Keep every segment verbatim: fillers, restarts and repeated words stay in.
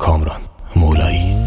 کامران مولایی.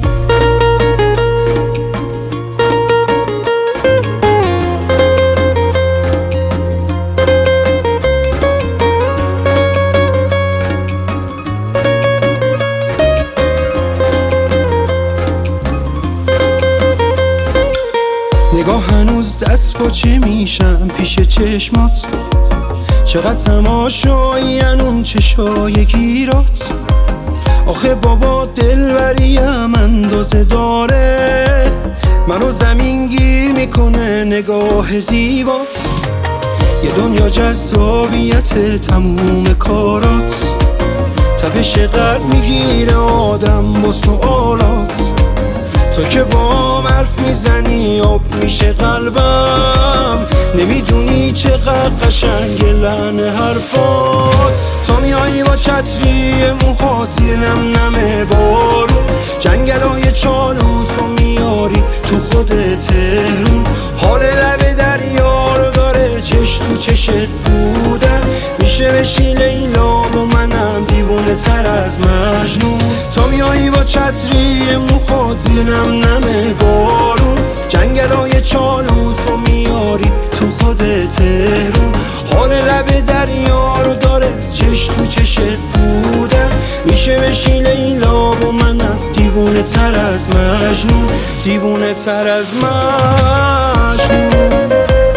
نگاه هنوز دست پاچه میشم پیش چشمات، چقدر تماشایی اون چشای گیرات. آخه بابا دلبریم اندازه داره، منو زمین گیر میکنه نگاه زیبات. یه دنیا جذابیت تموم کارات، تپش قلب میگیره آدم با سوالات. تو که با حرف میزنی آب میشه قلبم، نمیدونی چقدر قشنگ لحن حرفات. تو میایی با چتری موهات یه نم نم بارون، جنگلای چالوس و میاری تو خود تهرون. حال لب دریا رو داره چش تو چشت بودن، میشه بشی لیلا و منم دیوونه تر از مجنون. تو میایی با چتری موهات یه نم نم بارون، جنگلای چالوس و میاری تو خود تهرون. حال لب دریا رو داره چش تو چشت بودن، میشه بشی لیلا و منم دیوونه تر از مجنون، دیوونه تر از مجنون.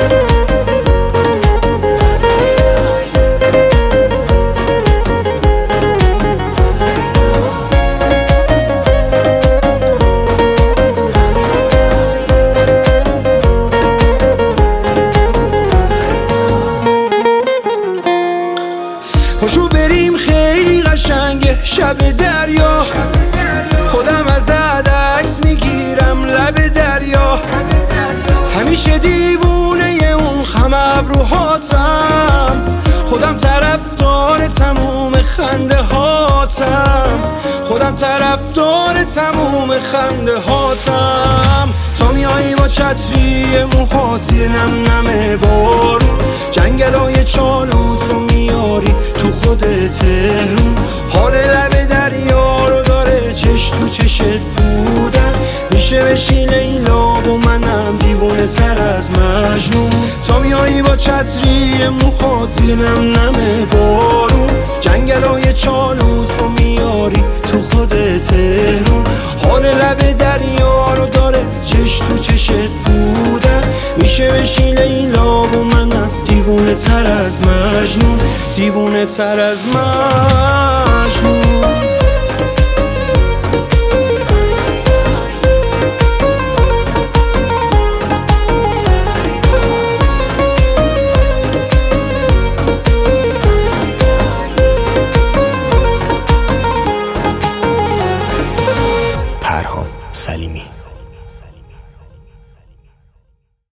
پاشو بریم خیلی قشنگه شب دریا، خودم ازت عکس میگیرم لب دریا. همیشه دیوونه اون خم ابروهاتم، خودم طرفدار تموم خنده هاتم، خودم طرفدار تموم خنده هاتم. تو میایی با چتری موهات یه نم نم بارون، جنگلای چالوس و میاری تو خود تهرون. حال لب دریا رو داره چش تو چشت بودن، میشه بشی لیلا و منم دیوونه تر از مجنون. تو میایی با چتری موهات یه نم نم بارون، جنگلای چالوس و میاری تو خود تهرون. حال لب دریا رو داره چش تو چشت بودن، میشه بشی لیلا و منم دیوونه تر از مجنون، دیوونه تر از مجنون.